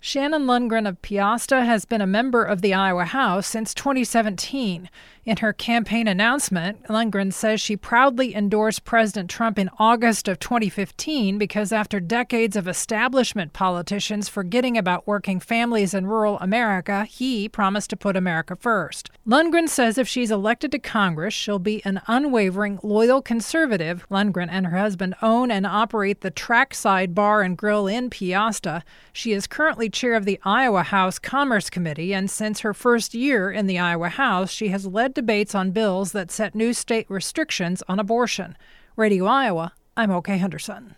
Shannon Lundgren of Peosta has been a member of the Iowa House since 2017. In her campaign announcement, Lundgren says she proudly endorsed President Trump in August of 2015 because after decades of establishment politicians forgetting about working families in rural America, he promised to put America first. Lundgren says if she's elected to Congress, she'll be an unwavering, loyal conservative. Lundgren and her husband own and operate the Trackside Bar and Grill in Peosta. She is currently chair of the Iowa House Commerce Committee, and since her first year in the Iowa House, she has led debates on bills that set new state restrictions on abortion. Radio Iowa, I'm OK Henderson.